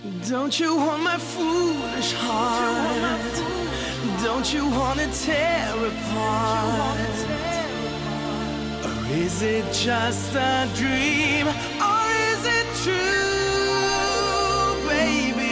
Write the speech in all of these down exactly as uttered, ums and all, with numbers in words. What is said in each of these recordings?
Don't you want my foolish heart? Don't you want to tear apart? Or is it just a dream? Or is it true, baby?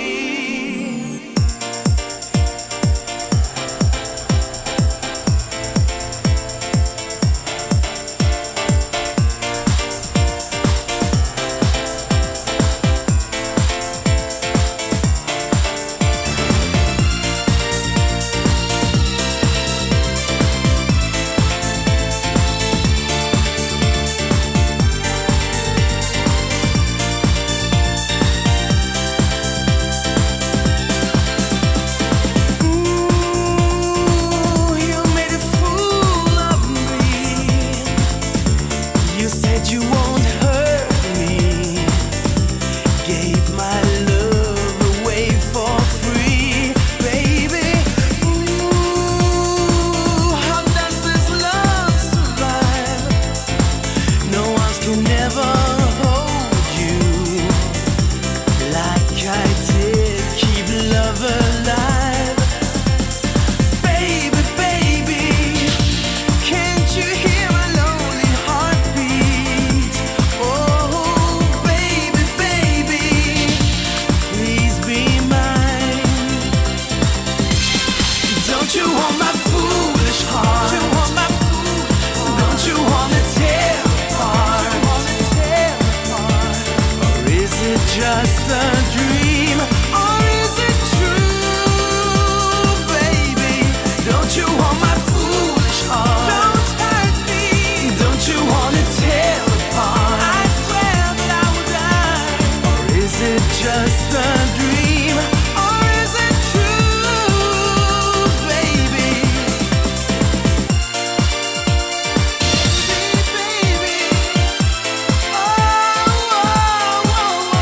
Just a dream, or is it true, baby? Don't you want my foolish heart? Don't hurt me. Don't you want to tear apart? I swear that I will die. Or is it just a dream, or is it true, baby? Baby, oh, oh, oh, oh.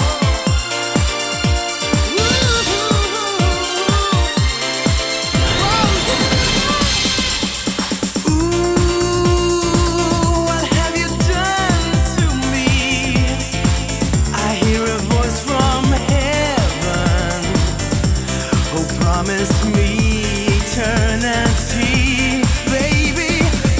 Promise me eternity, baby.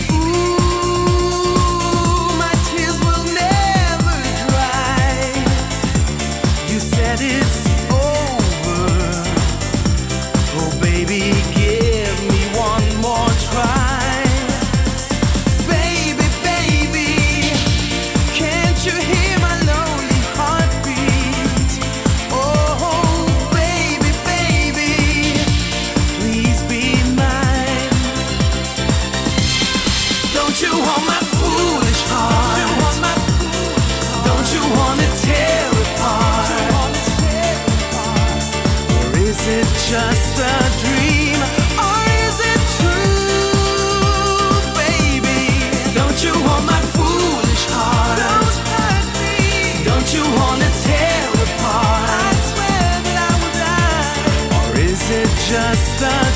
Ooh, my tears will never dry. You said it's over. Oh, baby, give me one more try. Baby, baby, can't you hear my lonely heartbeat? Oh, baby, baby, please be mine. Don't you want my foolish heart? Don't you want to tear apart? Or is it just a dream? Or is it true, baby? Don't you want my foolish heart? Don't hurt me. Don't you want to tear apart? I swear that I will die. Or is it just a